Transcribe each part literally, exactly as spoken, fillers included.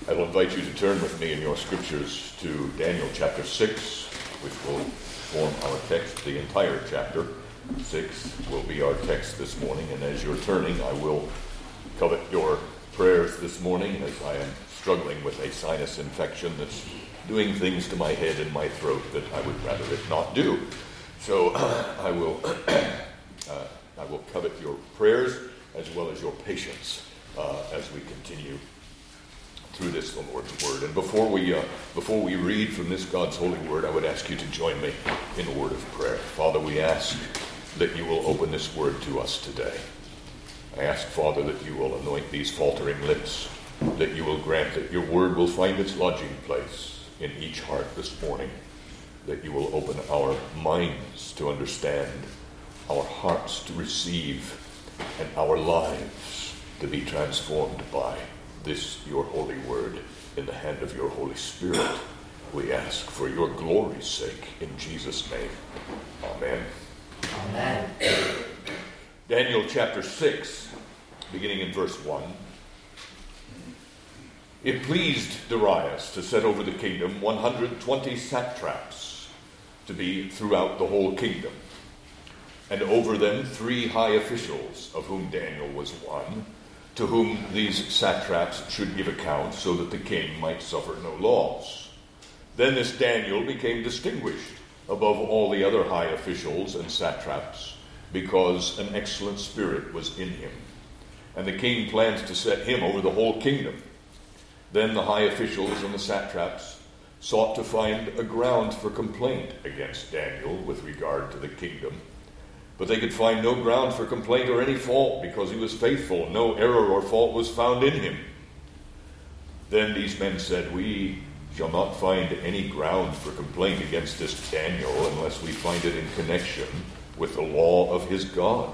I will invite you to turn with me in your scriptures to Daniel chapter six, which will form our text. The entire chapter six will be our text this morning, and as you're turning, I will covet your prayers this morning as I am struggling with a sinus infection that's doing things to my head and my throat that I would rather it not do. So uh, I will uh, I will covet your prayers as well as your patience uh, as we continue through this, the Lord's Word. And before we uh, before we read from this God's holy Word, I would ask you to join me in a word of prayer. Father, we ask that you will open this Word to us today. I ask, Father, that you will anoint these faltering lips, that you will grant that your Word will find its lodging place in each heart this morning, that you will open our minds to understand, our hearts to receive, and our lives to be transformed by this, your holy word, in the hand of your Holy Spirit. We ask for your glory's sake, in Jesus' name. Amen. Amen. Daniel chapter six, beginning in verse one. It pleased Darius to set over the kingdom one hundred twenty satraps to be throughout the whole kingdom, and over them three high officials, of whom Daniel was one, to whom these satraps should give account, so that the king might suffer no loss. Then this Daniel became distinguished above all the other high officials and satraps, because an excellent spirit was in him. And the king planned to set him over the whole kingdom. Then the high officials and the satraps sought to find a ground for complaint against Daniel with regard to the kingdom. But they could find no ground for complaint or any fault, because he was faithful. No error or fault was found in him. Then these men said, "We shall not find any ground for complaint against this Daniel unless we find it in connection with the law of his God."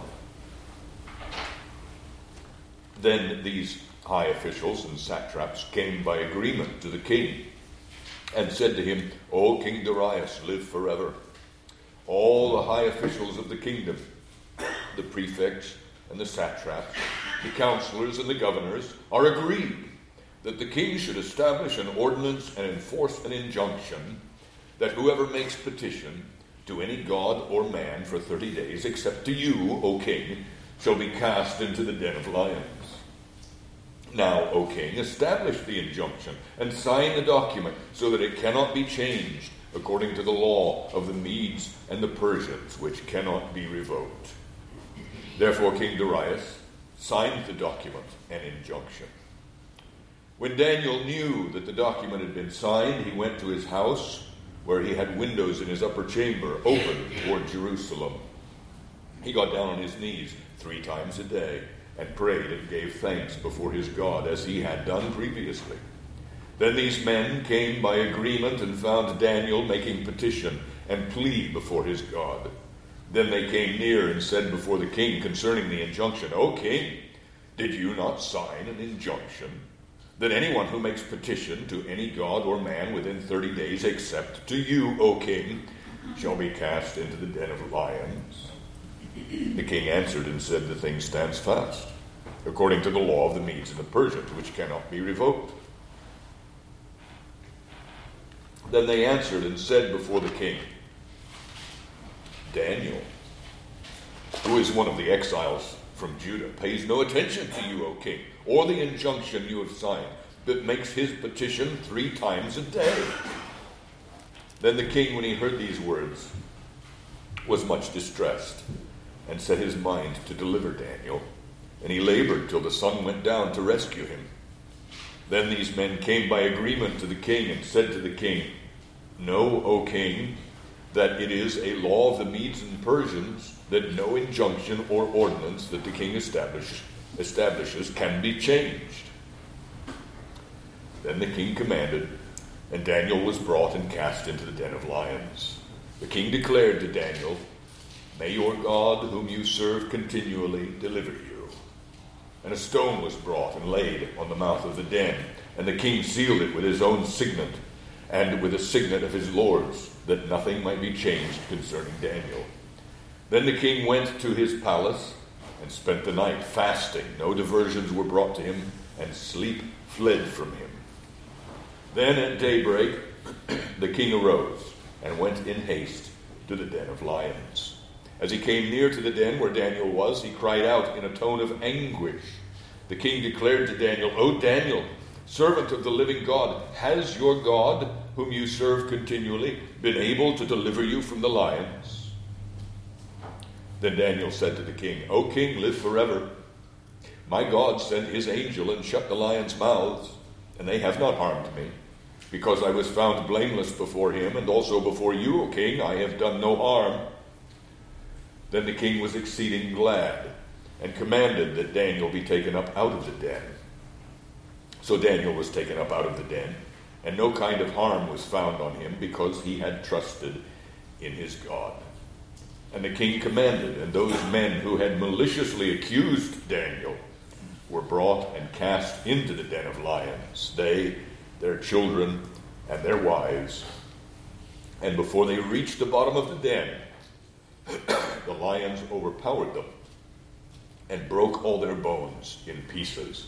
Then these high officials and satraps came by agreement to the king and said to him, "O King Darius, live forever. All the high officials of the kingdom, the prefects and the satraps, the counselors and the governors, are agreed that the king should establish an ordinance and enforce an injunction that whoever makes petition to any god or man for thirty days, except to you, O king, shall be cast into the den of lions. Now, O king, establish the injunction and sign the document so that it cannot be changed, according to the law of the Medes and the Persians, which cannot be revoked." Therefore King Darius signed the document and injunction. When Daniel knew that the document had been signed, he went to his house, where he had windows in his upper chamber open toward Jerusalem. He got down on his knees three times a day and prayed and gave thanks before his God, as he had done previously. Then these men came by agreement and found Daniel making petition and plea before his God. Then they came near and said before the king concerning the injunction, "O king, did you not sign an injunction that anyone who makes petition to any god or man within thirty days, except to you, O king, shall be cast into the den of lions?" The king answered and said, "The thing stands fast, according to the law of the Medes and the Persians, which cannot be revoked." Then they answered and said before the king, "Daniel, who is one of the exiles from Judah, pays no attention to you, O king, or the injunction you have signed, but makes his petition three times a day." Then the king, when he heard these words, was much distressed, and set his mind to deliver Daniel, and he labored till the sun went down to rescue him. Then these men came by agreement to the king and said to the king, "Know, O king, that it is a law of the Medes and Persians that no injunction or ordinance that the king establish, establishes can be changed." Then the king commanded, and Daniel was brought and cast into the den of lions. The king declared to Daniel, "May your God, whom you serve continually, deliver you." And a stone was brought and laid on the mouth of the den, and the king sealed it with his own signet, and with the signet of his lords, that nothing might be changed concerning Daniel. Then the king went to his palace and spent the night fasting. No diversions were brought to him, and sleep fled from him. Then at daybreak the king arose and went in haste to the den of lions. As he came near to the den where Daniel was, he cried out in a tone of anguish. The king declared to Daniel, "O Daniel, servant of the living God, has your God, whom you serve continually, been able to deliver you from the lions?" Then Daniel said to the king, "O king, live forever. My God sent his angel and shut the lions' mouths, and they have not harmed me, because I was found blameless before him, and also before you, O king, I have done no harm." Then the king was exceeding glad, and commanded that Daniel be taken up out of the den. So Daniel was taken up out of the den, and no kind of harm was found on him, because he had trusted in his God. And the king commanded, and those men who had maliciously accused Daniel were brought and cast into the den of lions, they, their children, and their wives. And before they reached the bottom of the den, the lions overpowered them and broke all their bones in pieces.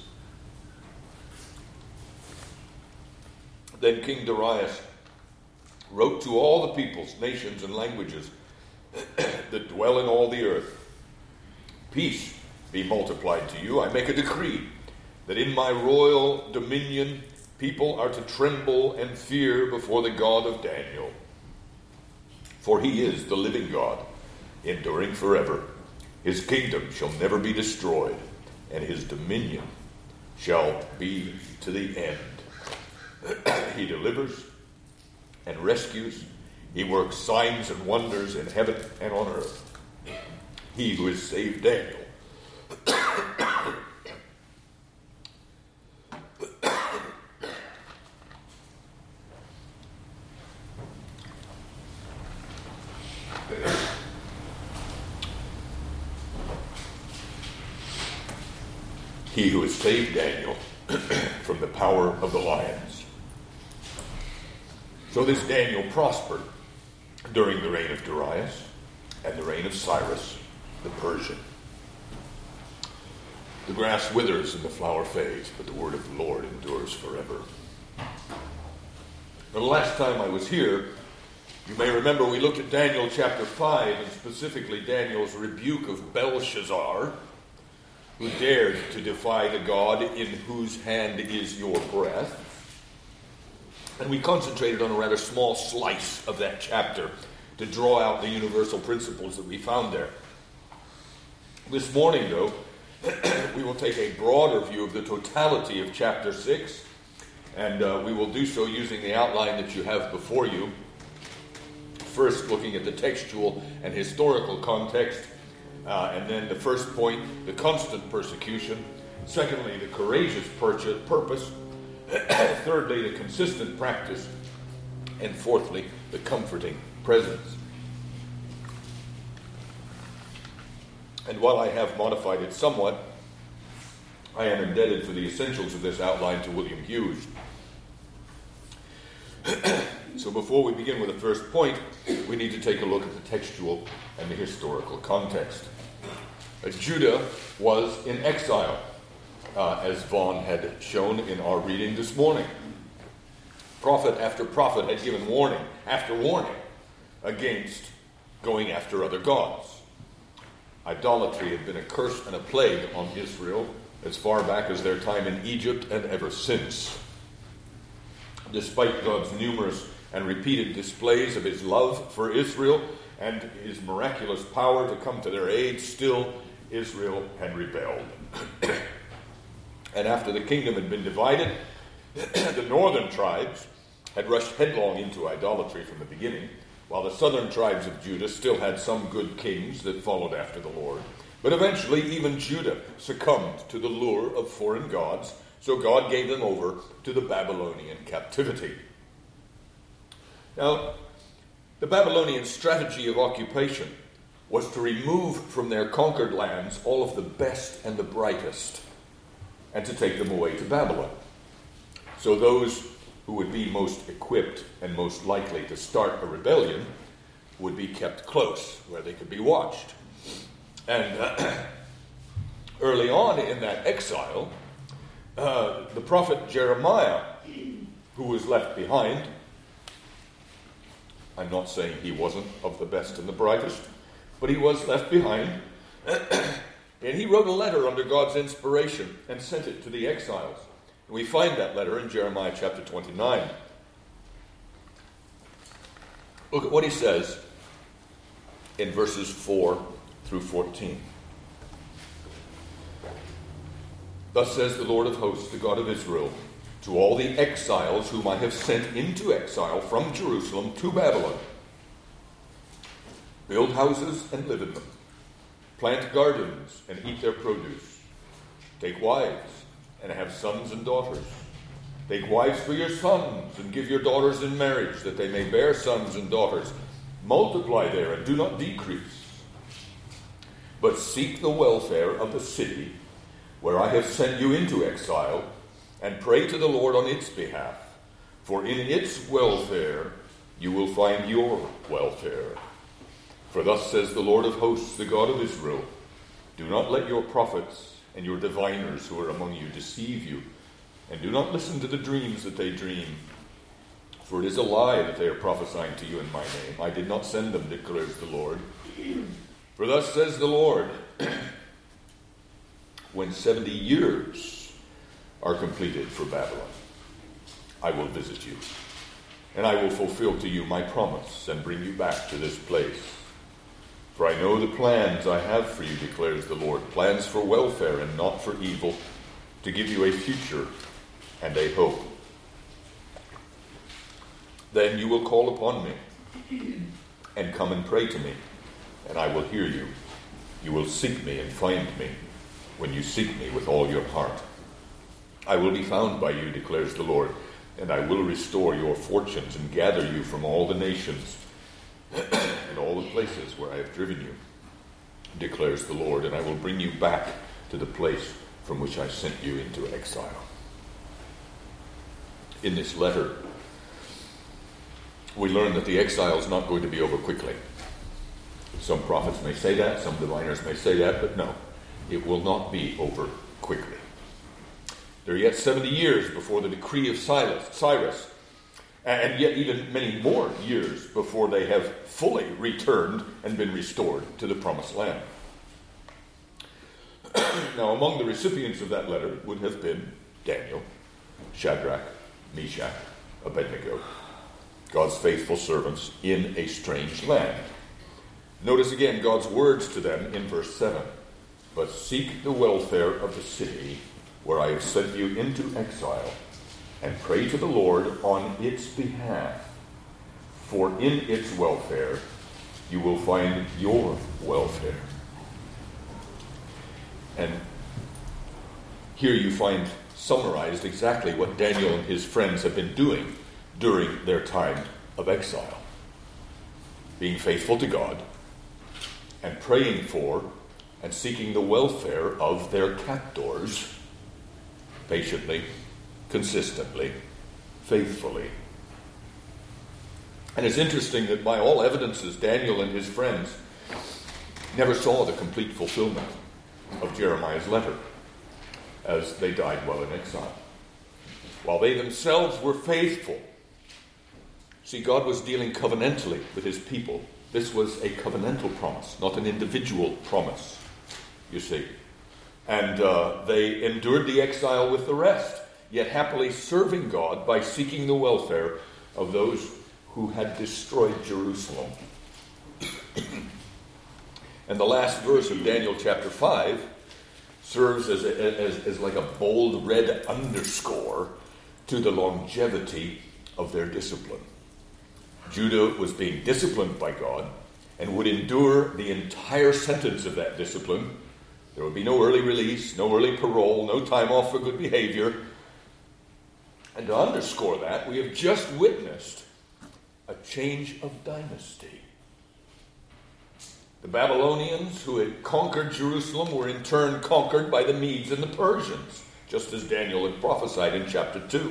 Then King Darius wrote to all the peoples, nations, and languages that dwell in all the earth, "Peace be multiplied to you. I make a decree that in my royal dominion people are to tremble and fear before the God of Daniel. For he is the living God, enduring forever. His kingdom shall never be destroyed, and his dominion shall be to the end. He delivers and rescues. He works signs and wonders in heaven and on earth. He who has saved Daniel He who has saved Daniel from the power of the lions." So this Daniel prospered during the reign of Darius and the reign of Cyrus the Persian. The grass withers and the flower fades, but the word of the Lord endures forever. The last time I was here, you may remember we looked at Daniel chapter five, and specifically Daniel's rebuke of Belshazzar, who dared to defy the God in whose hand is your breath. And we concentrated on a rather small slice of that chapter to draw out the universal principles that we found there. This morning, though, we will take a broader view of the totality of chapter six, and uh, we will do so using the outline that you have before you. First, looking at the textual and historical context, uh, and then the first point, the constant persecution. Secondly, the courageous purpose. Thirdly, the consistent practice. And fourthly, the comforting presence. And while I have modified it somewhat, I am indebted for the essentials of this outline to William Hughes. So before we begin with the first point, we need to take a look at the textual and the historical context. Uh, Judah was in exile, uh, as Vaughn had shown in our reading this morning. Prophet after prophet had given warning after warning against going after other gods. Idolatry had been a curse and a plague on Israel as far back as their time in Egypt and ever since. Despite God's numerous and repeated displays of his love for Israel and his miraculous power to come to their aid, still Israel had rebelled. And after the kingdom had been divided, the northern tribes had rushed headlong into idolatry from the beginning, while the southern tribes of Judah still had some good kings that followed after the Lord. But eventually even Judah succumbed to the lure of foreign gods, so God gave them over to the Babylonian captivity. Now, the Babylonian strategy of occupation was to remove from their conquered lands all of the best and the brightest, and to take them away to Babylon. So those who would be most equipped and most likely to start a rebellion would be kept close, where they could be watched. And uh, early on in that exile, uh, the prophet Jeremiah who was left behind. I'm not saying he wasn't of the best and the brightest, but he was left behind. And he wrote a letter under God's inspiration and sent it to the exiles. And we find that letter in Jeremiah chapter twenty-nine. Look at what he says in verses four through fourteen. Thus says the Lord of hosts, the God of Israel, to all the exiles whom I have sent into exile from Jerusalem to Babylon. Build houses and live in them. Plant gardens and eat their produce. Take wives and have sons and daughters. Take wives for your sons and give your daughters in marriage, that they may bear sons and daughters. Multiply there and do not decrease. But seek the welfare of the city where I have sent you into exile, and pray to the Lord on its behalf. For in its welfare you will find your welfare. For thus says the Lord of hosts, the God of Israel, do not let your prophets and your diviners who are among you deceive you, and do not listen to the dreams that they dream. For it is a lie that they are prophesying to you in my name. I did not send them, declares the Lord. For thus says the Lord, when seventy years are completed for Babylon, I will visit you, and I will fulfill to you my promise and bring you back to this place. For I know the plans I have for you, declares the Lord, plans for welfare and not for evil, to give you a future and a hope. Then you will call upon me and come and pray to me, and I will hear you. You will seek me and find me when you seek me with all your heart. I will be found by you, declares the Lord, and I will restore your fortunes and gather you from all the nations and all the places where I have driven you, declares the Lord, and I will bring you back to the place from which I sent you into exile. In this letter, we learn that the exile is not going to be over quickly. Some prophets may say that, some diviners may say that, but no, it will not be over quickly. There are yet seventy years before the decree of Cyrus, and yet even many more years before they have fully returned and been restored to the promised land. Now, among the recipients of that letter would have been Daniel, Shadrach, Meshach, Abednego, God's faithful servants in a strange land. Notice again God's words to them in verse seven. But seek the welfare of the city where I have sent you into exile, and pray to the Lord on its behalf. For in its welfare you will find your welfare. And here you find summarized exactly what Daniel and his friends have been doing during their time of exile. Being faithful to God and praying for and seeking the welfare of their captors patiently, consistently, faithfully. And it's interesting that by all evidences, Daniel and his friends never saw the complete fulfillment of Jeremiah's letter as they died while in exile. While they themselves were faithful. See, God was dealing covenantally with his people. This was a covenantal promise, not an individual promise, you see. And uh, they endured the exile with the rest, yet happily serving God by seeking the welfare of those who had destroyed Jerusalem. And the last verse of Daniel chapter five serves as, a, as, as like a bold red underscore to the longevity of their discipline. Judah was being disciplined by God and would endure the entire sentence of that discipline. There would be no early release, no early parole, no time off for good behavior. And to underscore that, we have just witnessed a change of dynasty. The Babylonians who had conquered Jerusalem were in turn conquered by the Medes and the Persians, just as Daniel had prophesied in chapter two.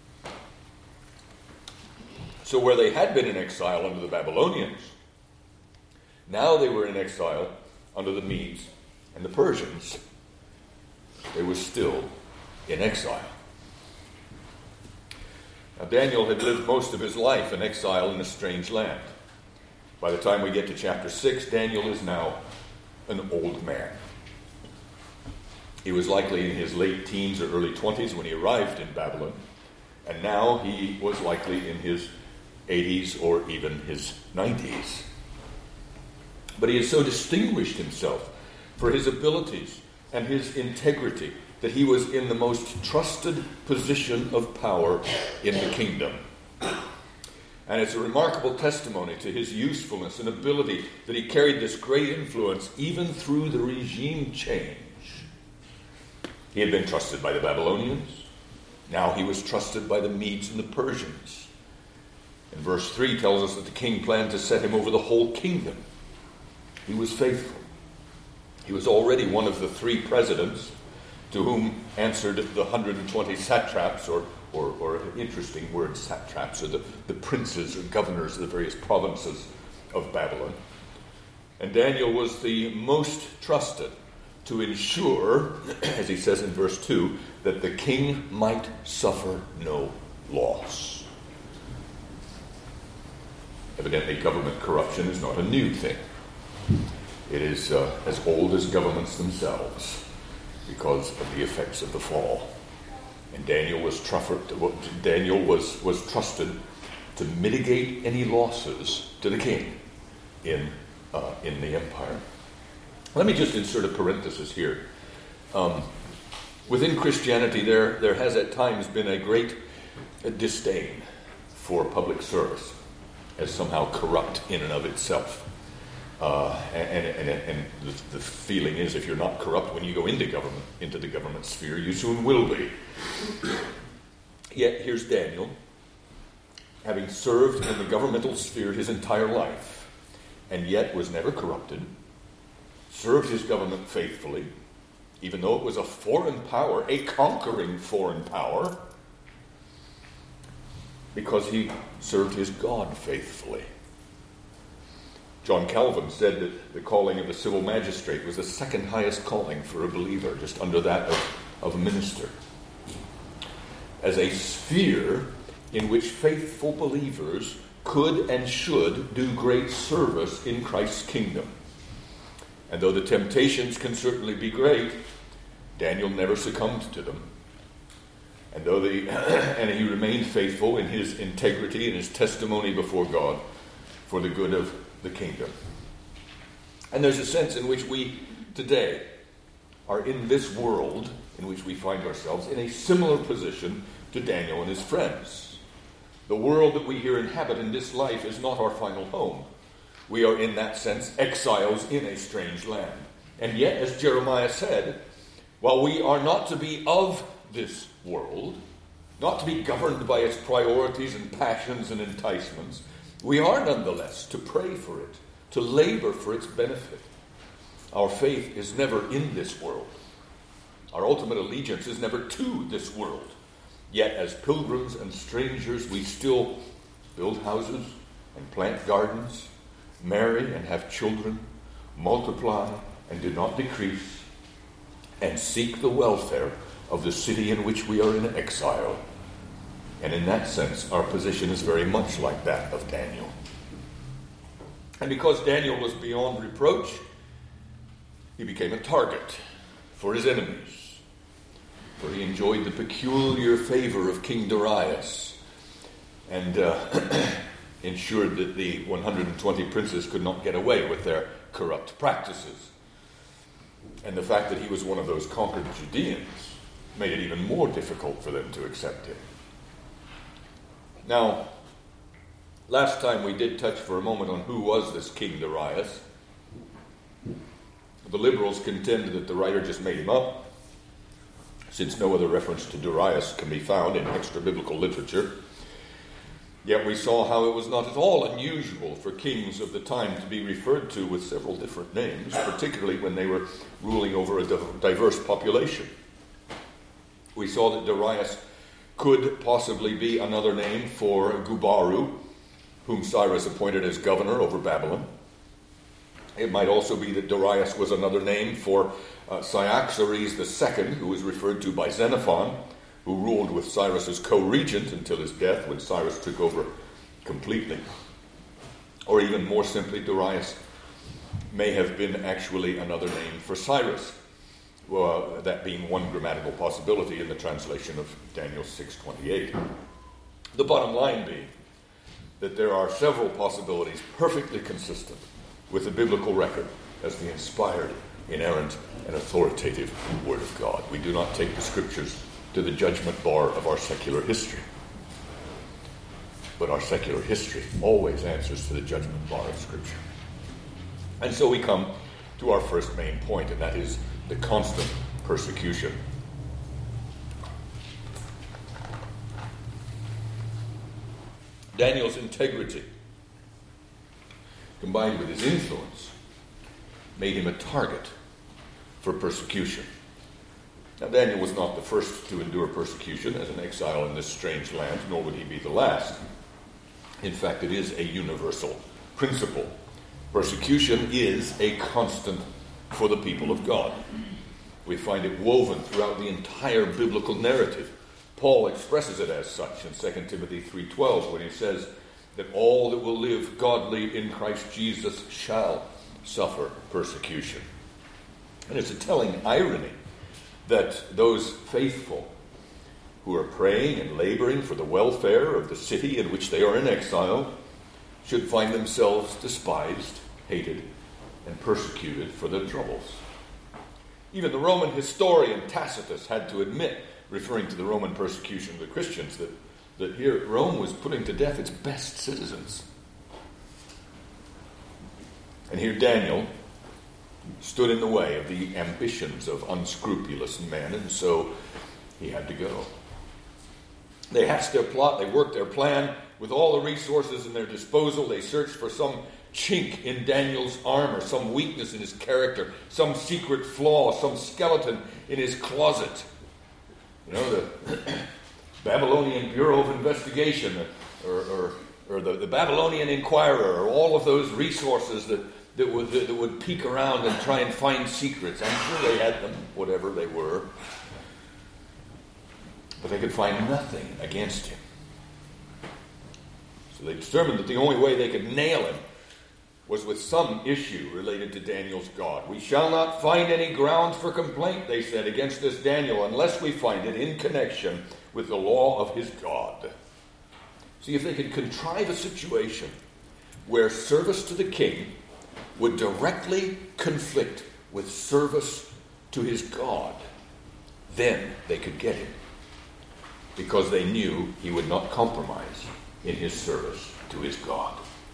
So where they had been in exile under the Babylonians, now they were in exile under the Medes and the Persians. They were still in exile. Now, Daniel had lived most of his life in exile in a strange land. By the time we get to chapter six, Daniel is now an old man. He was likely in his late teens or early twenties when he arrived in Babylon, and now he was likely in his eighties or even his nineties. But he has so distinguished himself for his abilities and his integrity that he was in the most trusted position of power in the kingdom. And it's a remarkable testimony to his usefulness and ability that he carried this great influence even through the regime change. He had been trusted by the Babylonians. Now he was trusted by the Medes and the Persians. And verse three tells us that the king planned to set him over the whole kingdom. He was faithful. He was already one of the three presidents to whom answered the one hundred twenty satraps, or, or, or an interesting word, satraps, or the, the princes or governors of the various provinces of Babylon. And Daniel was the most trusted to ensure, as he says in verse two, that the king might suffer no loss. Evidently, government corruption is not a new thing. It is uh, as old as governments themselves because of the effects of the fall. And Daniel was, truffed, Daniel was, was trusted to mitigate any losses to the king in, uh, in the empire. Let me just insert a parenthesis here. Um, within Christianity, there, there has at times been a great uh, disdain for public service as somehow corrupt in and of itself. Uh, and and, and, and the, the feeling is, if you're not corrupt when you go into government, into the government sphere, you soon will be. Yet here's Daniel, having served in the governmental sphere his entire life, and yet was never corrupted, served his government faithfully, even though it was a foreign power, a conquering foreign power, because he served his God faithfully. John Calvin said that the calling of a civil magistrate was the second highest calling for a believer, just under that of, of a minister. As a sphere in which faithful believers could and should do great service in Christ's kingdom. And though the temptations can certainly be great, Daniel never succumbed to them. And though the and he remained faithful in his integrity and his testimony before God for the good of the kingdom. And there's a sense in which we today are in this world in which we find ourselves in a similar position to Daniel and his friends. The world that we here inhabit in this life is not our final home. We are in that sense exiles in a strange land. And yet, as Jeremiah said, while we are not to be of this world, not to be governed by its priorities and passions and enticements, we are nonetheless to pray for it, to labor for its benefit. Our faith is never in this world. Our ultimate allegiance is never to this world. Yet as pilgrims and strangers, we still build houses and plant gardens, marry and have children, multiply and do not decrease, and seek the welfare of the city in which we are in exile. And in that sense, our position is very much like that of Daniel. And because Daniel was beyond reproach, he became a target for his enemies. For he enjoyed the peculiar favor of King Darius and uh, ensured that the one hundred twenty princes could not get away with their corrupt practices. And the fact that he was one of those conquered Judeans made it even more difficult for them to accept him. Now, last time we did touch for a moment on who was this King Darius. The liberals contend that the writer just made him up, since no other reference to Darius can be found in extra-biblical literature. Yet we saw how it was not at all unusual for kings of the time to be referred to with several different names, particularly when they were ruling over a diverse population. We saw that Darius could possibly be another name for Gubaru, whom Cyrus appointed as governor over Babylon. It might also be that Darius was another name for uh, Cyaxares the Second, who was referred to by Xenophon, who ruled with Cyrus as co-regent until his death, when Cyrus took over completely. Or even more simply, Darius may have been actually another name for Cyrus, well, that being one grammatical possibility in the translation of Daniel six twenty-eight. The bottom line being that there are several possibilities perfectly consistent with the biblical record as the inspired, inerrant, and authoritative Word of God. We do not take the Scriptures to the judgment bar of our secular history, but our secular history always answers to the judgment bar of Scripture. And so we come to our first main point, and that is the constant persecution. Daniel's integrity, combined with his influence, made him a target for persecution. Now, Daniel was not the first to endure persecution as an exile in this strange land, nor would he be the last. In fact, it is a universal principle. Persecution is a constant for the people of God. We find it woven throughout the entire biblical narrative. Paul expresses it as such in Second Timothy three twelve when he says that all that will live godly in Christ Jesus shall suffer persecution. And it's a telling irony that those faithful who are praying and laboring for the welfare of the city in which they are in exile should find themselves despised, hated, and persecuted for their troubles. Even the Roman historian Tacitus had to admit, referring to the Roman persecution of the Christians, that, that here Rome was putting to death its best citizens. And here Daniel stood in the way of the ambitions of unscrupulous men, and so he had to go. They hatched their plot, they worked their plan with all the resources in their disposal. They searched for some chink in Daniel's armor, some weakness in his character, some secret flaw, some skeleton in his closet. You know, the Babylonian Bureau of Investigation, or, or, or the, the Babylonian Inquirer, or all of those resources that, that, would, that would peek around and try and find secrets. I'm sure they had them, whatever they were. But they could find nothing against him. So they determined that the only way they could nail him was with some issue related to Daniel's God. We shall not find any ground for complaint, they said, against this Daniel, unless we find it in connection with the law of his God. See, if they could contrive a situation where service to the king would directly conflict with service to his God, then they could get him, because they knew he would not compromise in his service to his God.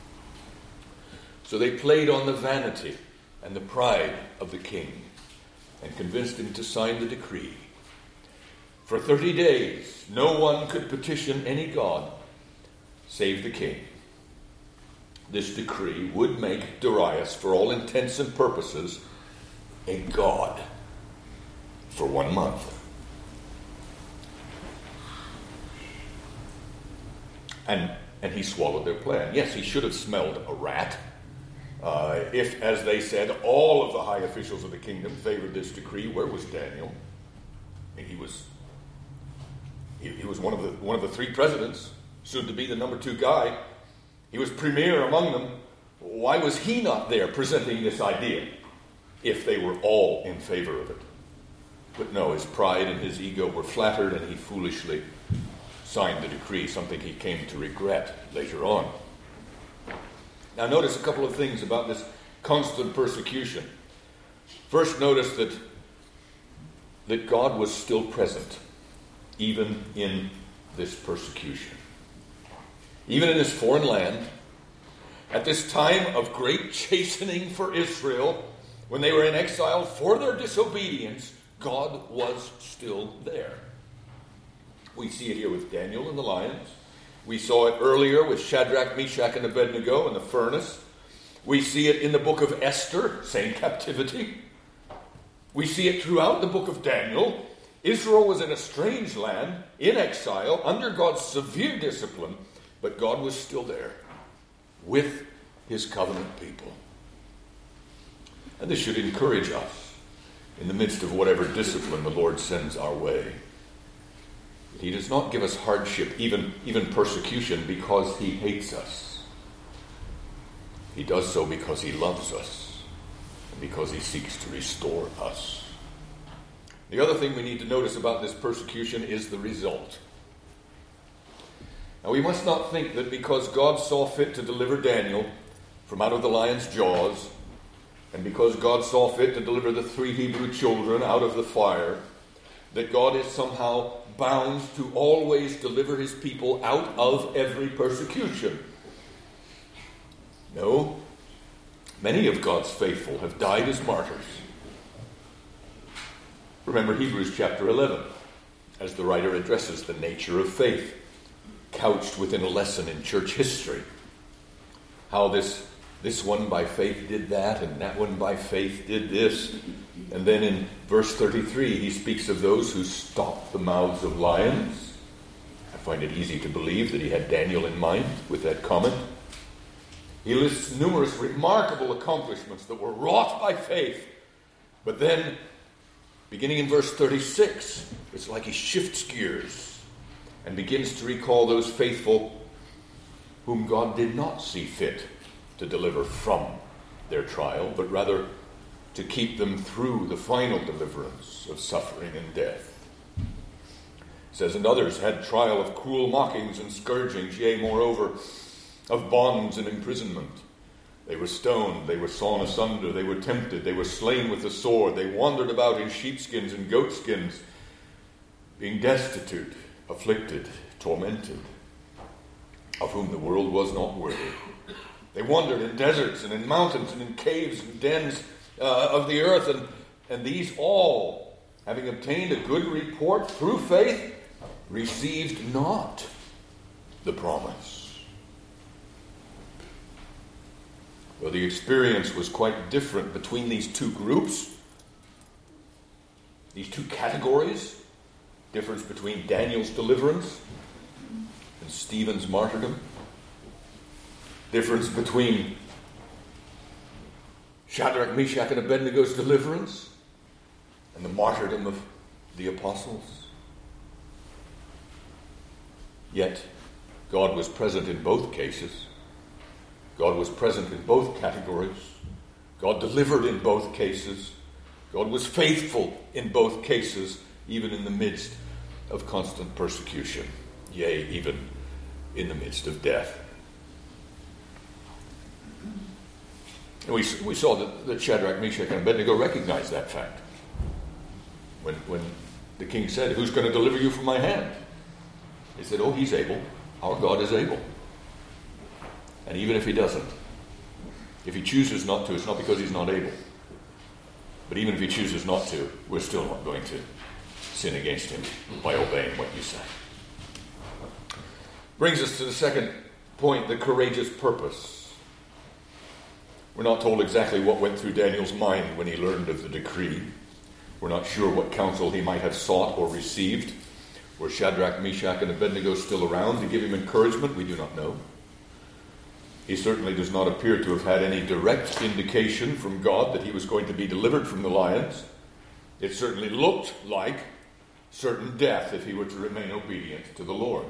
So they played on the vanity and the pride of the king and convinced him to sign the decree. For thirty days, no one could petition any god save the king. This decree would make Darius, for all intents and purposes, a god for one month. And, and he swallowed their plan. Yes, he should have smelled a rat. Uh, if, as they said, all of the high officials of the kingdom favored this decree, where was Daniel? I mean, he was he, he was one of the one of the three presidents, soon to be the number two guy. He was premier among them. Why was he not there presenting this idea if they were all in favor of it? But no, his pride and his ego were flattered, and he foolishly signed the decree, something he came to regret later on. Now notice a couple of things about this constant persecution. First, notice that, that God was still present, even in this persecution. Even in this foreign land, at this time of great chastening for Israel, when they were in exile for their disobedience, God was still there. We see it here with Daniel in the lions. We saw it earlier with Shadrach, Meshach, and Abednego in the furnace. We see it in the book of Esther, same captivity. We see it throughout the book of Daniel. Israel was in a strange land, in exile, under God's severe discipline, but God was still there with his covenant people. And this should encourage us in the midst of whatever discipline the Lord sends our way. He does not give us hardship, even, even persecution, because he hates us. He does so because he loves us, and because he seeks to restore us. The other thing we need to notice about this persecution is the result. Now, we must not think that because God saw fit to deliver Daniel from out of the lion's jaws, and because God saw fit to deliver the three Hebrew children out of the fire, that God is somehow bound to always deliver his people out of every persecution. No. Many of God's faithful have died as martyrs. Remember Hebrews chapter eleven, as the writer addresses the nature of faith, couched within a lesson in church history. How this, this one by faith did that, and that one by faith did this. And then in verse thirty-three, he speaks of those who stopped the mouths of lions. I find it easy to believe that he had Daniel in mind with that comment. He lists numerous remarkable accomplishments that were wrought by faith. But then, beginning in verse thirty-six, it's like he shifts gears and begins to recall those faithful whom God did not see fit to deliver from their trial, but rather to keep them through the final deliverance of suffering and death. It says, and others had trial of cruel mockings and scourgings, yea, moreover, of bonds and imprisonment. They were stoned, they were sawn asunder, they were tempted, they were slain with the sword, they wandered about in sheepskins and goatskins, being destitute, afflicted, tormented, of whom the world was not worthy. They wandered in deserts and in mountains and in caves and dens uh, of the earth, and, and these all, having obtained a good report through faith, received not the promise. Well, the experience was quite different between these two groups, these two categories. Difference between Daniel's deliverance and Stephen's martyrdom. Difference between Shadrach, Meshach, and Abednego's deliverance and the martyrdom of the apostles. Yet, God was present in both cases. God was present in both categories. God delivered in both cases. God was faithful in both cases, even in the midst of constant persecution, yea, even in the midst of death. And we, we saw that, that Shadrach, Meshach, and Abednego recognized that fact. When, when the king said, who's going to deliver you from my hand? They said, oh, he's able. Our God is able. And even if he doesn't, if he chooses not to, it's not because he's not able. But even if he chooses not to, we're still not going to sin against him by obeying what you say. Brings us to the second point, the courageous purpose. We're not told exactly what went through Daniel's mind when he learned of the decree. We're not sure what counsel he might have sought or received. Were Shadrach, Meshach, and Abednego still around to give him encouragement? We do not know. He certainly does not appear to have had any direct indication from God that he was going to be delivered from the lions. It certainly looked like certain death if he were to remain obedient to the Lord.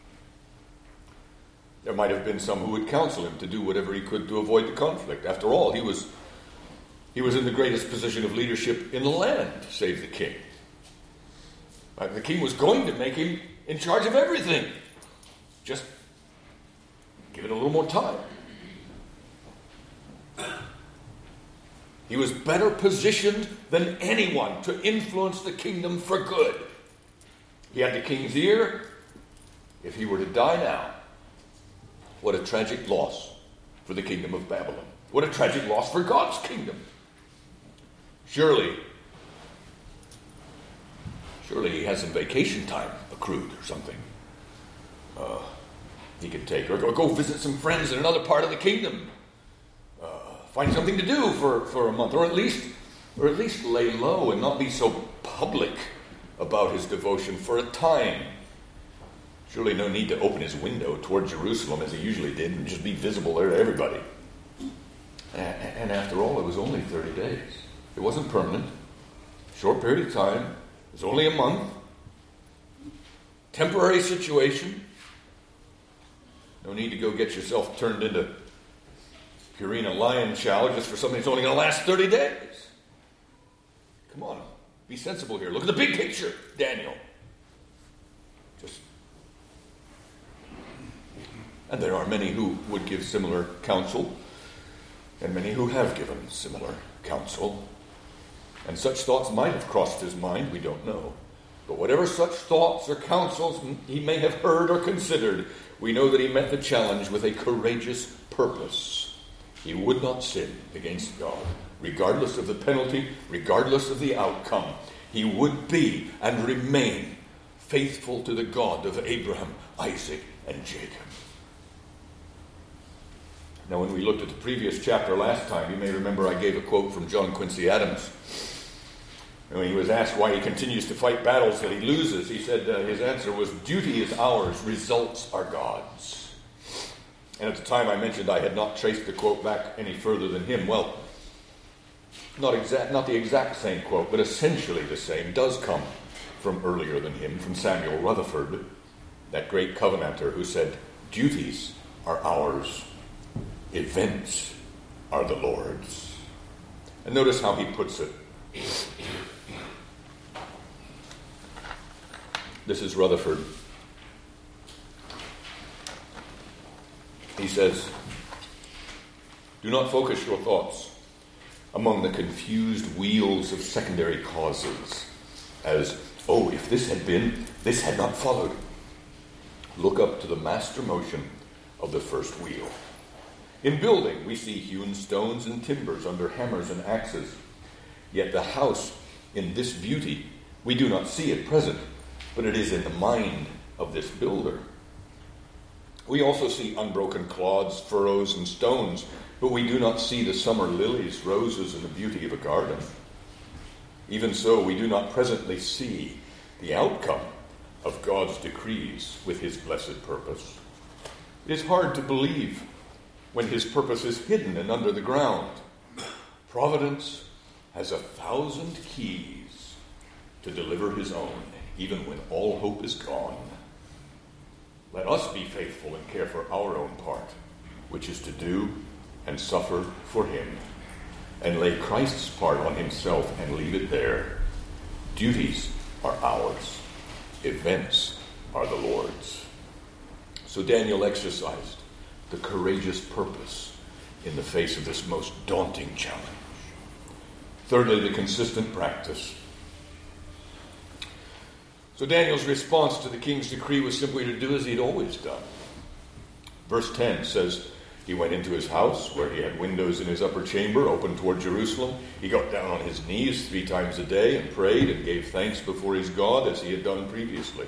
There might have been some who would counsel him to do whatever he could to avoid the conflict. After all, he was, he was in the greatest position of leadership in the land, save the king. But the king was going to make him in charge of everything. Just give it a little more time. He was better positioned than anyone to influence the kingdom for good. He had the king's ear. If he were to die now, what a tragic loss for the kingdom of Babylon. What a tragic loss for God's kingdom. Surely, surely he has some vacation time accrued or something. Uh, he could take, or go visit some friends in another part of the kingdom. Uh, find something to do for, for a month, or at least, or at least lay low and not be so public about his devotion for a time. Surely no need to open his window toward Jerusalem as he usually did and just be visible there to everybody. And, and after all, it was only thirty days. It wasn't permanent. Short period of time. It was only a month. temporary situation. No need to go get yourself turned into Purina lion chow just for something that's only going to last thirty days. Come on, be sensible here. Look at the big picture, Daniel. Just, and there are many who would give similar counsel, and many who have given similar counsel. And such thoughts might have crossed his mind, we don't know. But whatever such thoughts or counsels he may have heard or considered, we know that he met the challenge with a courageous purpose. He would not sin against God, regardless of the penalty, regardless of the outcome. He would be and remain faithful to the God of Abraham, Isaac, and Jacob. Now, when we looked at the previous chapter last time, you may remember I gave a quote from John Quincy Adams. And when he was asked why he continues to fight battles that he loses, he said uh, his answer was, "Duty is ours, results are God's." And at the time I mentioned I had not traced the quote back any further than him. Well, not exact, not the exact same quote, but essentially the same, does come from earlier than him, from Samuel Rutherford, that great covenanter who said, "Duties are ours, events are the Lord's." And notice how he puts it. This is Rutherford. He says, "Do not focus your thoughts among the confused wheels of secondary causes, as, oh, if this had been, this had not followed. Look up to the master motion of the first wheel. In building, we see hewn stones and timbers under hammers and axes. Yet the house in this beauty, we do not see at present, but it is in the mind of this builder. We also see unbroken clods, furrows, and stones, but we do not see the summer lilies, roses, and the beauty of a garden. Even so, we do not presently see the outcome of God's decrees with his blessed purpose. It is hard to believe when his purpose is hidden and under the ground. Providence has a thousand keys to deliver his own, even when all hope is gone. Let us be faithful and care for our own part, which is to do and suffer for him, and lay Christ's part on himself and leave it there. Duties are ours, events are the Lord's." So Daniel exercised the courageous purpose in the face of this most daunting challenge. Thirdly, the consistent practice. So Daniel's response to the king's decree was simply to do as he'd always done. Verse ten says, "He went into his house, where he had windows in his upper chamber open toward Jerusalem. He got down on his knees three times a day and prayed and gave thanks before his God as he had done previously."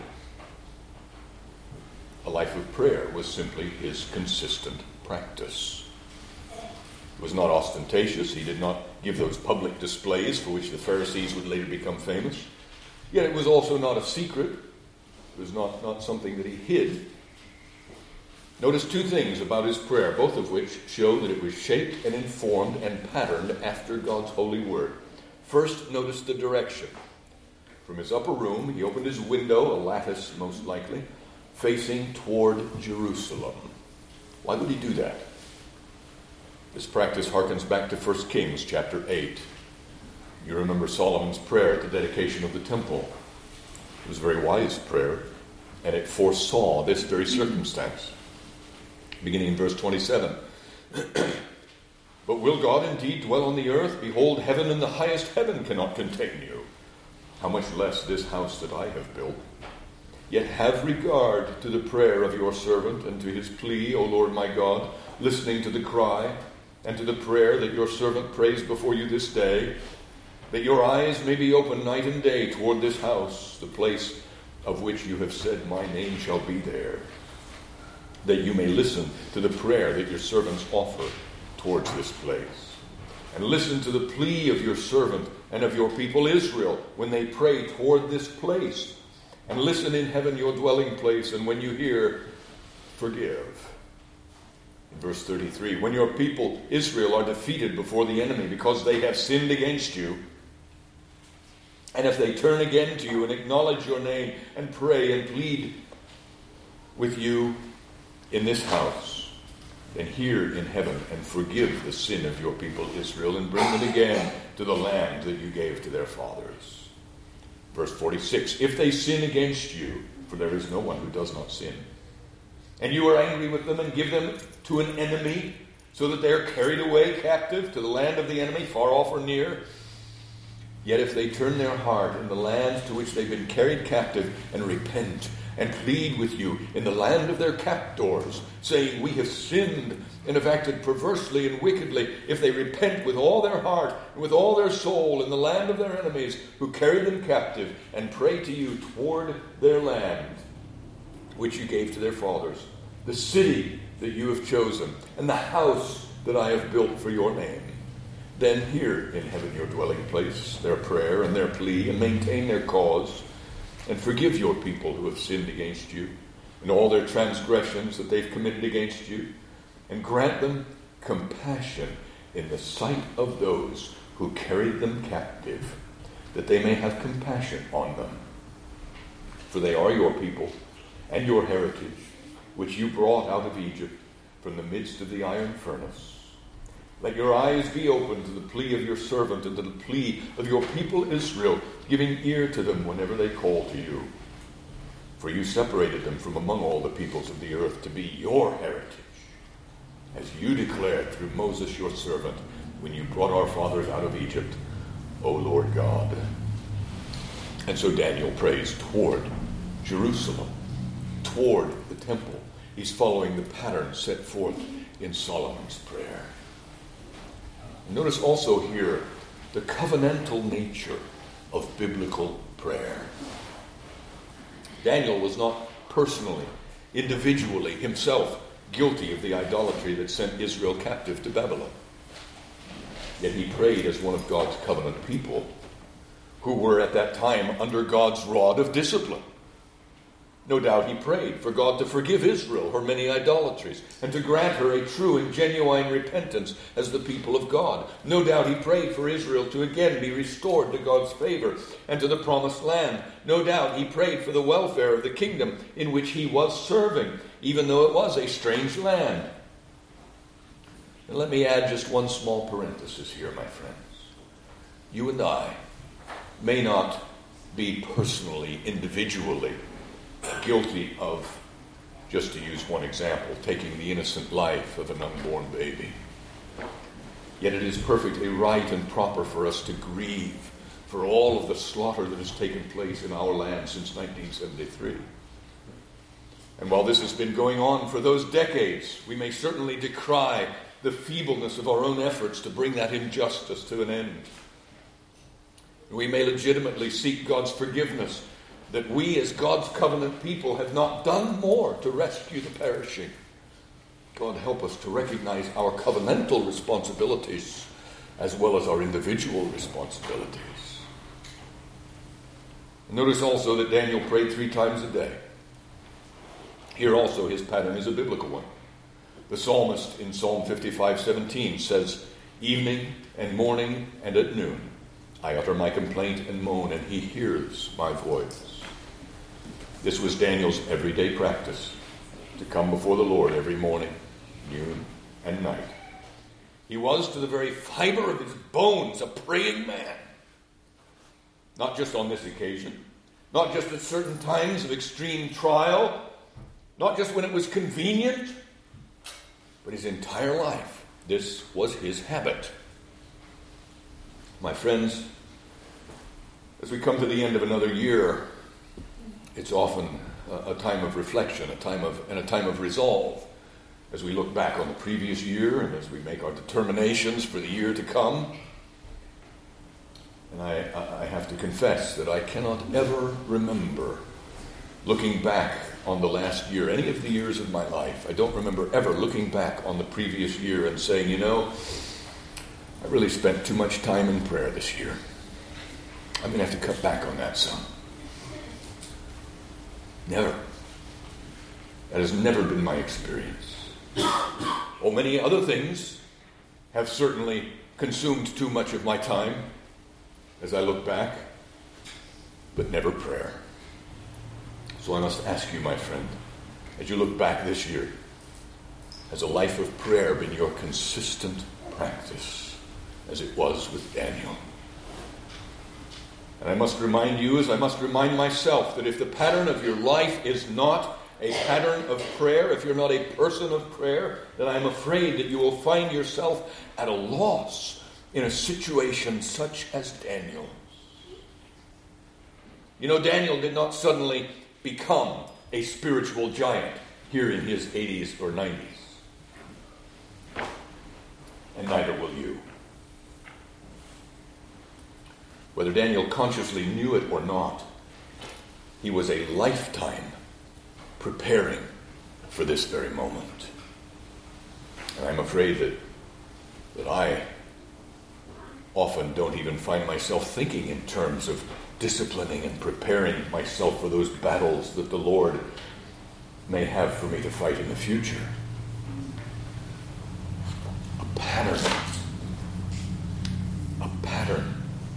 A life of prayer was simply his consistent practice. It was not ostentatious. He did not give those public displays for which the Pharisees would later become famous. Yet it was also not a secret. It was not, not something that he hid. Notice two things about his prayer, both of which show that it was shaped and informed and patterned after God's holy word. First, notice the direction. From his upper room, he opened his window, a lattice most likely, facing toward Jerusalem. Why would he do that? This practice harkens back to First Kings chapter eight. You remember Solomon's prayer at the dedication of the temple. It was a very wise prayer, and it foresaw this very circumstance. Beginning in verse twenty-seven. "But will God indeed dwell on the earth? Behold, heaven and the highest heaven cannot contain you. How much less this house that I have built? Yet have regard to the prayer of your servant and to his plea, O Lord my God, listening to the cry and to the prayer that your servant prays before you this day, that your eyes may be open night and day toward this house, the place of which you have said my name shall be there, that you may listen to the prayer that your servants offer towards this place, and listen to the plea of your servant and of your people Israel when they pray toward this place, and listen in heaven your dwelling place, and when you hear, forgive." In verse thirty-three, "When your people Israel are defeated before the enemy because they have sinned against you, and if they turn again to you and acknowledge your name and pray and plead with you in this house and here in heaven, and forgive the sin of your people Israel, and bring them again to the land that you gave to their fathers. Verse forty-six, if they sin against you, for there is no one who does not sin, and you are angry with them and give them to an enemy, so that they are carried away captive to the land of the enemy, far off or near, yet if they turn their heart in the land to which they've been carried captive, and repent, and plead with you in the land of their captors, saying, we have sinned and have acted perversely and wickedly, if they repent with all their heart and with all their soul in the land of their enemies, who carried them captive, and pray to you toward their land, which you gave to their fathers, the city that you have chosen, and the house that I have built for your name, then hear in heaven your dwelling place, their prayer and their plea, and maintain their cause, and forgive your people who have sinned against you, and all their transgressions that they've committed against you, and grant them compassion in the sight of those who carried them captive, that they may have compassion on them. For they are your people and your heritage, which you brought out of Egypt from the midst of the iron furnace. Let your eyes be open to the plea of your servant and to the plea of your people Israel, giving ear to them whenever they call to you. For you separated them from among all the peoples of the earth to be your heritage, as you declared through Moses your servant, when you brought our fathers out of Egypt, O Lord God. And so Daniel prays toward Jerusalem, toward the temple. He's following the pattern set forth in Solomon's prayer. Notice also here the covenantal nature of biblical prayer. Daniel was not personally, individually, himself guilty of the idolatry that sent Israel captive to Babylon. Yet he prayed as one of God's covenant people, who were at that time under God's rod of discipline. No doubt he prayed for God to forgive Israel her many idolatries, and to grant her a true and genuine repentance as the people of God. No doubt he prayed for Israel to again be restored to God's favor and to the promised land. No doubt he prayed for the welfare of the kingdom in which he was serving, even though it was a strange land. And let me add just one small parenthesis here, my friends. You and I may not be personally, individually, guilty of, just to use one example, taking the innocent life of an unborn baby. Yet it is perfectly right and proper for us to grieve for all of the slaughter that has taken place in our land since nineteen seventy-three. And while this has been going on for those decades, we may certainly decry the feebleness of our own efforts to bring that injustice to an end. We may legitimately seek God's forgiveness that we as God's covenant people have not done more to rescue the perishing. God help us to recognize our covenantal responsibilities as well as our individual responsibilities. Notice also that Daniel prayed three times a day. Here also his pattern is a biblical one. The psalmist in Psalm fifty-five seventeen says, evening and morning and at noon I utter my complaint and moan, and he hears my voice. This was Daniel's everyday practice, to come before the Lord every morning, noon, and night. He was, to the very fiber of his bones, a praying man. Not just on this occasion, not just at certain times of extreme trial, not just when it was convenient, but his entire life. This was his habit. My friends, as we come to the end of another year, it's often a, a time of reflection, a time of and a time of resolve, as we look back on the previous year and as we make our determinations for the year to come. And I, I have to confess that I cannot ever remember looking back on the last year, any of the years of my life. I don't remember ever looking back on the previous year and saying, you know, I really spent too much time in prayer this year. I'm going to have to cut back on that some. Never. That has never been my experience. Well, many other things have certainly consumed too much of my time as I look back, but never prayer. So I must ask you, my friend, as you look back this year, has a life of prayer been your consistent practice, as it was with Daniel? And I must remind you, as I must remind myself, that if the pattern of your life is not a pattern of prayer, if you're not a person of prayer, then I'm afraid that you will find yourself at a loss in a situation such as Daniel's. You know, Daniel did not suddenly become a spiritual giant here in his eighties or nineties. And neither will you. Whether Daniel consciously knew it or not, he was a lifetime preparing for this very moment. And I'm afraid that, that I often don't even find myself thinking in terms of disciplining and preparing myself for those battles that the Lord may have for me to fight in the future. A pattern. A pattern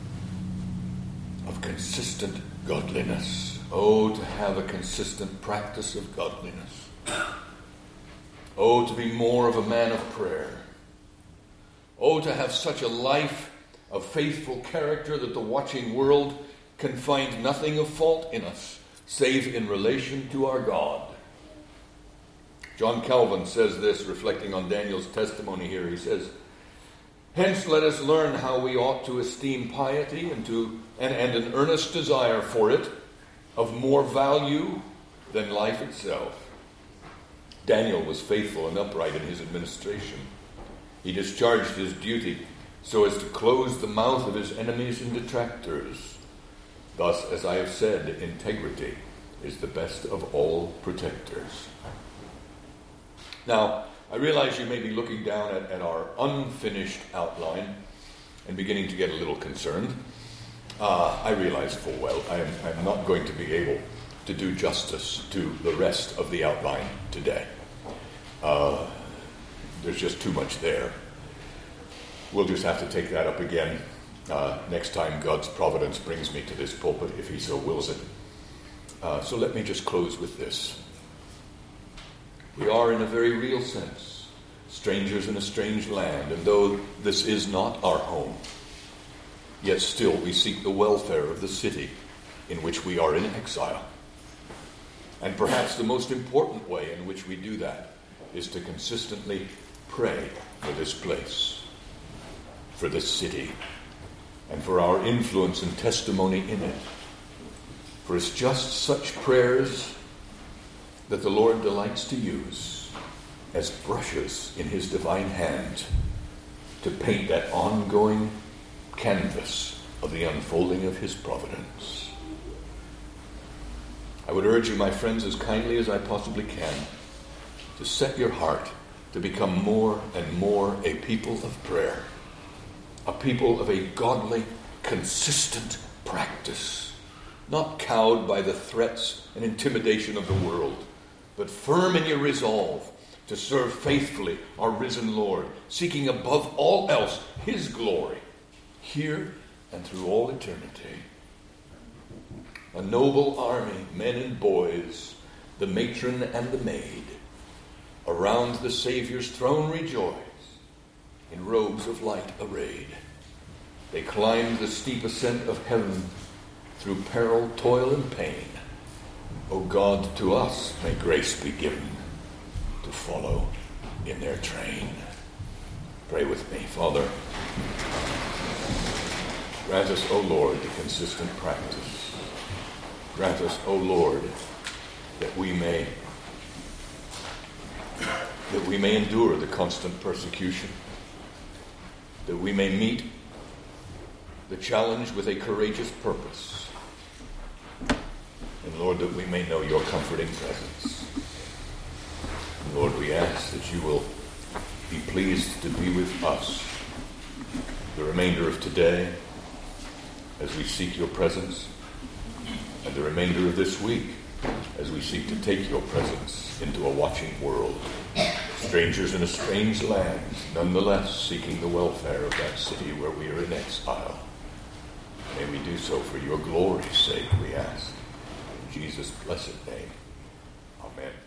of consistent godliness. Oh, to have a consistent practice of godliness. Oh, to be more of a man of prayer. Oh, to have such a life of faithful character that the watching world can find nothing of fault in us, save in relation to our God. John Calvin says this, reflecting on Daniel's testimony here. He says, "Hence let us learn how we ought to esteem piety and, to, and, and an earnest desire for it of more value than life itself." Daniel was faithful and upright in his administration. He discharged his duty so as to close the mouth of his enemies and detractors. Thus, as I have said, integrity is the best of all protectors. Now, I realize you may be looking down at, at our unfinished outline and beginning to get a little concerned. Uh, I realize full well I am I'm not going to be able to do justice to the rest of the outline today. Uh, there's just too much there. We'll just have to take that up again uh, next time God's providence brings me to this pulpit, if he so wills it. Uh, so let me just close with this. We are, in a very real sense, strangers in a strange land, and though this is not our home, yet still we seek the welfare of the city in which we are in exile. And perhaps the most important way in which we do that is to consistently pray for this place, for this city, and for our influence and testimony in it. For it's just such prayers that the Lord delights to use as brushes in his divine hand to paint that ongoing canvas of the unfolding of his providence. I would urge you, my friends, as kindly as I possibly can, to set your heart to become more and more a people of prayer, a people of a godly, consistent practice, not cowed by the threats and intimidation of the world, but firm in your resolve to serve faithfully our risen Lord, seeking above all else his glory, here and through all eternity. A noble army, men and boys, the matron and the maid, around the Savior's throne rejoice, in robes of light arrayed. They climbed the steep ascent of heaven through peril, toil, and pain. O God, to us may grace be given to follow in their train. Pray with me. Father, grant us, O Lord, the consistent practice. Grant us, O Lord, that we may that we may endure the constant persecution, that we may meet the challenge with a courageous purpose, and Lord, that we may know your comforting presence. And Lord, we ask that you will be pleased to be with us the remainder of today as we seek your presence, and the remainder of this week as we seek to take your presence into a watching world. Strangers in a strange land, nonetheless seeking the welfare of that city where we are in exile. May we do so for your glory's sake, we ask. In Jesus' blessed name. Amen.